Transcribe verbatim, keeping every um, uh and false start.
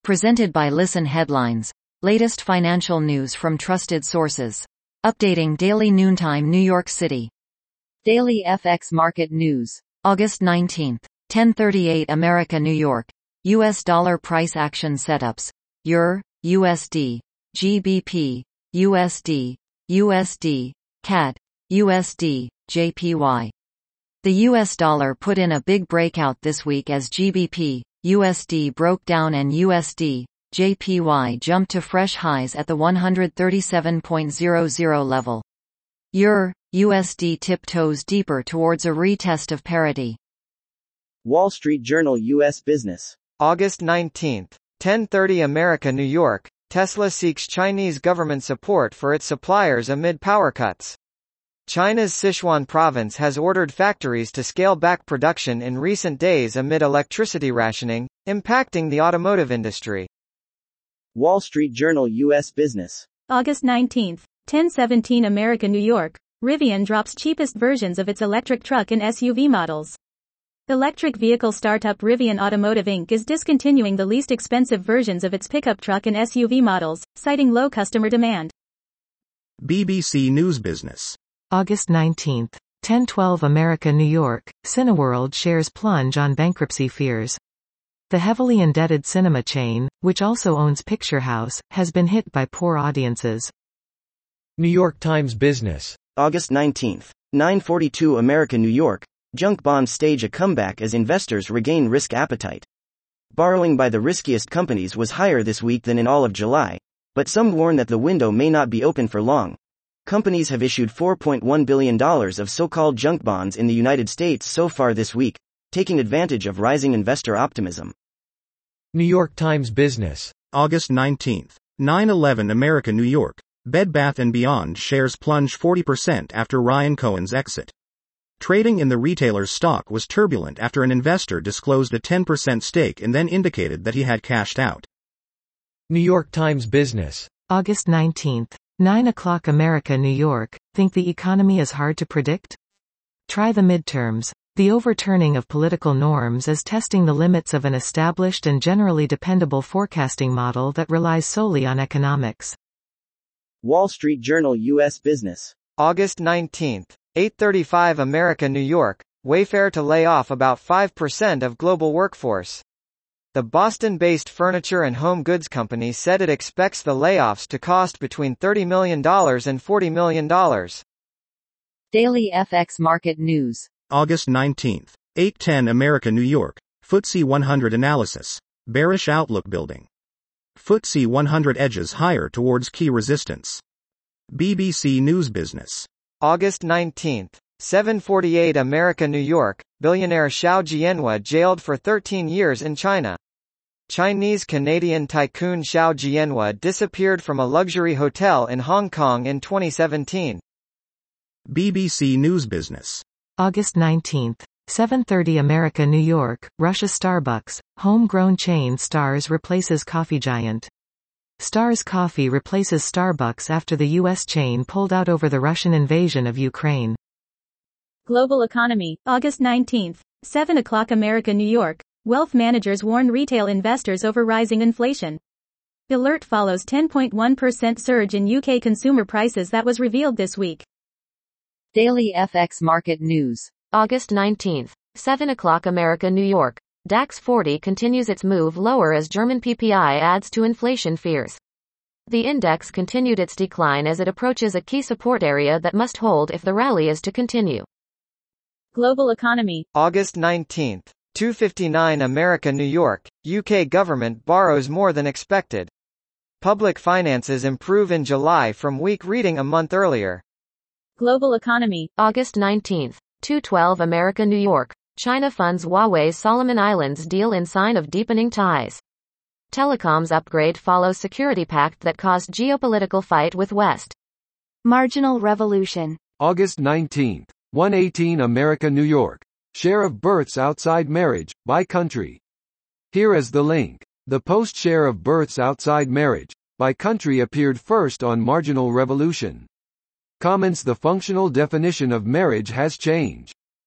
Presented by Listen Headlines. Latest financial news from trusted sources. Updating daily noontime New York City. Daily F X Market News. August nineteenth. ten thirty-eight America New York. U S dollar price action setups. Euro, U S D, G B P, U S D, U S D, C A D, U S D, J P Y. The U S dollar put in a big breakout this week as G B P, U S D broke down and U S D, J P Y jumped to fresh highs at the one thirty-seven point zero zero level. Euro, U S D tiptoes deeper towards a retest of parity. Wall Street Journal U S Business. August nineteenth. ten thirty America New York. Tesla seeks Chinese government support for its suppliers amid power cuts. China's Sichuan province has ordered factories to scale back production in recent days amid electricity rationing, impacting the automotive industry. Wall Street Journal U S Business. August nineteenth. ten seventeen America New York. Rivian drops cheapest versions of its electric truck and S U V models. Electric vehicle startup Rivian Automotive Incorporated is discontinuing the least expensive versions of its pickup truck and S U V models, citing low customer demand. B B C News Business. August nineteenth. ten twelve America New York. Cineworld shares plunge on bankruptcy fears. The heavily indebted cinema chain, which also owns Picture House, has been hit by poor audiences. New York Times Business. August nineteenth. nine forty-two America New York. Junk bonds stage a comeback as investors regain risk appetite. Borrowing by the riskiest companies was higher this week than in all of July, but some warn that the window may not be open for long. Companies have issued four point one billion dollars of so-called junk bonds in the United States so far this week, taking advantage of rising investor optimism. New York Times Business. August nineteenth. nine eleven America New York. Bed Bath and Beyond shares plunge forty percent after Ryan Cohen's exit. Trading in the retailer's stock was turbulent after an investor disclosed a ten percent stake and then indicated that he had cashed out. New York Times Business. August nineteenth. nine o'clock America New York. Think the economy is hard to predict? Try the midterms. The overturning of political norms is testing the limits of an established and generally dependable forecasting model that relies solely on economics. Wall Street Journal U S Business. August nineteenth. eight thirty-five America New York. Wayfair to lay off about five percent of global workforce. The Boston-based furniture and home goods company said it expects the layoffs to cost between thirty million dollars and forty million dollars. Daily F X Market News. August nineteenth. eight ten America New York. F T S E one hundred Analysis. Bearish outlook building. F T S E one hundred edges higher towards key resistance. B B C News Business. August nineteenth. seven forty-eight America New York. Billionaire Xiao Jianhua jailed for thirteen years in China. Chinese-Canadian tycoon Xiao Jianhua disappeared from a luxury hotel in Hong Kong in twenty seventeen. B B C News Business. August nineteenth. seven thirty America New York. Russia Starbucks. Homegrown chain Stars replaces coffee giant. Stars Coffee replaces Starbucks after the U S chain pulled out over the Russian invasion of Ukraine. Global Economy. August nineteenth. seven o'clock America New York. Wealth managers warn retail investors over rising inflation. Alert follows ten point one percent surge in U K consumer prices that was revealed this week. Daily F X Market News. August nineteenth. seven o'clock America New York. DAX forty continues its move lower as German P P I adds to inflation fears. The index continued its decline as it approaches a key support area that must hold if the rally is to continue. Global Economy. August nineteenth. two fifty-nine America New York. U K government borrows more than expected. Public finances improve in July from weak reading a month earlier. Global Economy. August nineteenth. two twelve America New York. China funds Huawei's Solomon Islands deal in sign of deepening ties. Telecoms upgrade follows security pact that caused geopolitical fight with West. Marginal Revolution. August nineteenth. one eighteen America New York. Share of births outside marriage, by country. Here is the link. The post share of births outside marriage, by country appeared first on Marginal Revolution. Comments: the functional definition of marriage has changed.